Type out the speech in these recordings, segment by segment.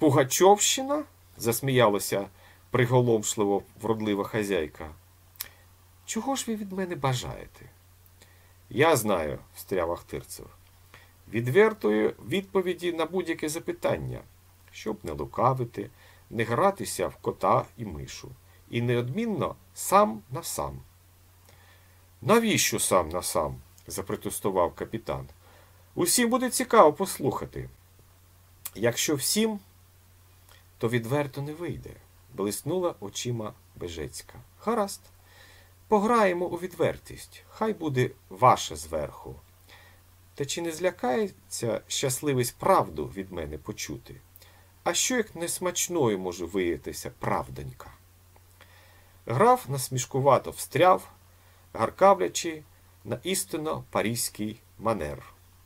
Пугачовщина? Засміялася приголомшливо вродлива хазяйка. Чого ж ви від мене бажаєте? Я знаю, встряв Ахтирцев. Відвертої відповіді на будь-яке запитання, щоб не лукавити, не гратися в кота і мишу, і неодмінно сам на сам. Навіщо сам на сам? Запротестував капітан. Усім буде цікаво послухати. Якщо всім, то відверто не вийде, блиснула очима Бежецька. Гаразд, пограємо у відвертість, хай буде ваше зверху. Та чи не злякається щасливість правду від мене почути? А що, як несмачною може виявитися правдонька? Граф насмішкувато встряв, гаркавлячи на істинно паризький манер.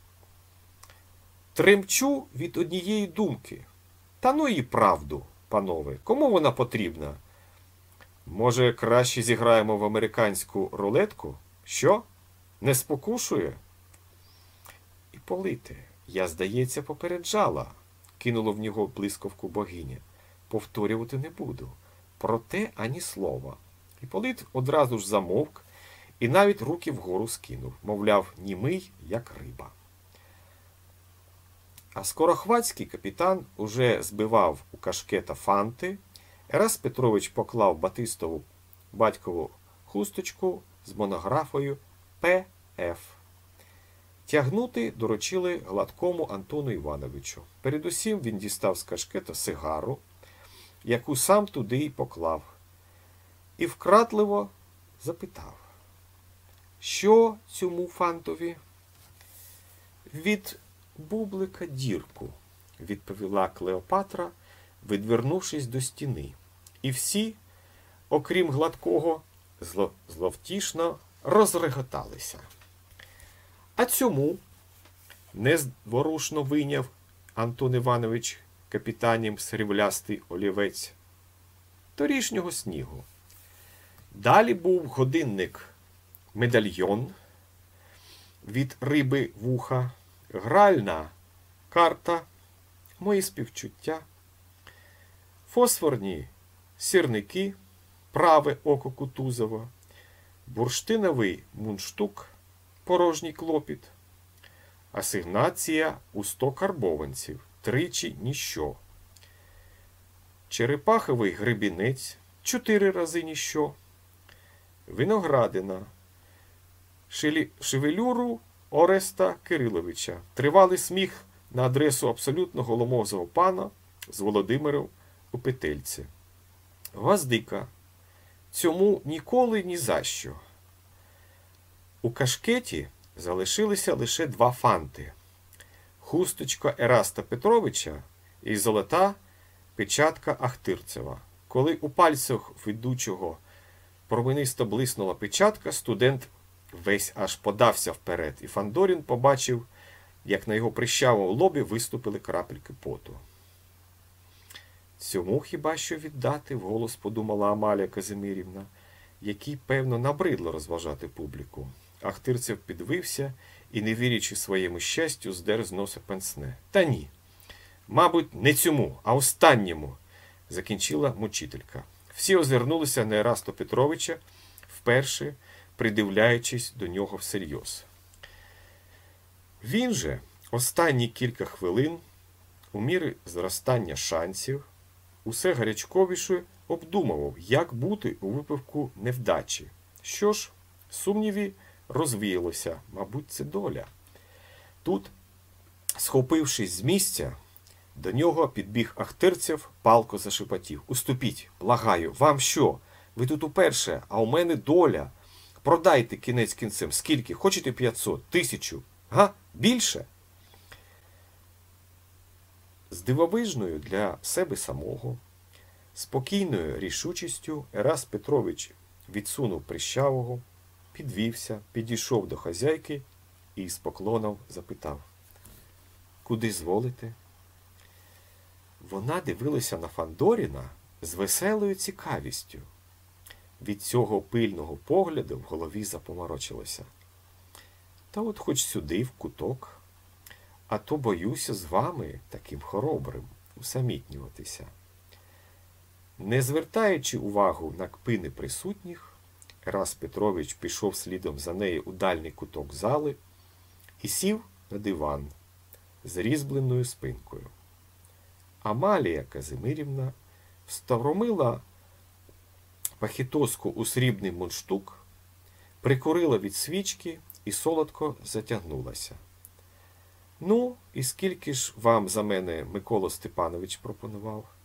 Тремчу від однієї думки. Та ну і правду, панове, кому вона потрібна? Може, краще зіграємо в американську рулетку? Що? Не спокушує? Іполите, я, здається, попереджала, кинуло в нього блискавку богиня. Повторювати не буду. Проте ані слова. Іполит одразу ж замовк і навіть руки вгору скинув, мовляв, німий, як риба. А скорохватський капітан уже збивав у кашкета фанти. Ерас Петрович поклав батистову батькову хусточку з монографою П.Ф. Тягнути доручили гладкому Антону Івановичу. Передусім він дістав з кашкета сигару, яку сам туди й поклав, і вкратливо запитав. Що цьому фантові? Від бублика дірку, відповіла Клеопатра, відвернувшись до стіни. І всі, окрім гладкого, зловтішно розреготалися. А цьому, незворушно вийняв Антон Іванович капітанів сріблястий олівець, торішнього снігу. Далі був годинник медальйон від риби вуха, гральна карта, мої співчуття, фосфорні сірники, праве око Кутузова, бурштиновий мундштук, порожній клопіт, асигнація у 100 карбованців, тричі ніщо, черепаховий гребінець, 4 рази ніщо, виноградина, шевелюру Ореста Кириловича, тривалий сміх на адресу абсолютно голомозого пана з Володимиром у петельці. Гвоздика. Цьому ніколи ні за що. У кашкеті залишилися лише 2 фанти. Хусточка Ераста Петровича і золота печатка Ахтирцева. Коли у пальцях ведучого променисто блиснула печатка, студент весь аж подався вперед, і Фандорін побачив, як на його прищавому лобі виступили крапельки поту. Цьому хіба що віддати, вголос подумала Амалія Казимирівна, якій, певно, набридло розважати публіку. Ахтирцев підвився і, не вірячи своєму щастю, здер з носа пенсне. Та ні, мабуть, не цьому, а останньому, закінчила мучителька. Всі озирнулися на Ераста Петровича, вперше придивляючись до нього всерйоз. Він же останні кілька хвилин, у мірі зростання шансів, усе гарячковіше обдумував, як бути у випадку невдачі. Що ж, сумніві розвіялося, мабуть, це доля. Тут, схопившись з місця, до нього підбіг Ахтирцев, палко зашепотів. Уступіть, благаю, вам що? Ви тут уперше, а у мене доля. Продайте кінець кінцем. Скільки? Хочете 500? 1000? Га? Більше? З дивовижною для себе самого, спокійною рішучістю Ерас Петрович відсунув прищавого, підвівся, підійшов до хазяйки і з поклоном запитав. Куди зволите? Вона дивилася на Фандоріна з веселою цікавістю. Від цього пильного погляду в голові запоморочилося. Та от хоч сюди, в куток, а то боюся з вами таким хоробрим. усамітнюватися. Не звертаючи увагу на кпини присутніх, Тарас Петрович пішов слідом за нею у дальній куток зали і сів на диван з різьбленою спинкою. Амалія Казимирівна встромила пахітоску у срібний мундштук, прикурила від свічки і солодко затягнулася. «Ну, і скільки ж вам за мене Микола Степанович пропонував?»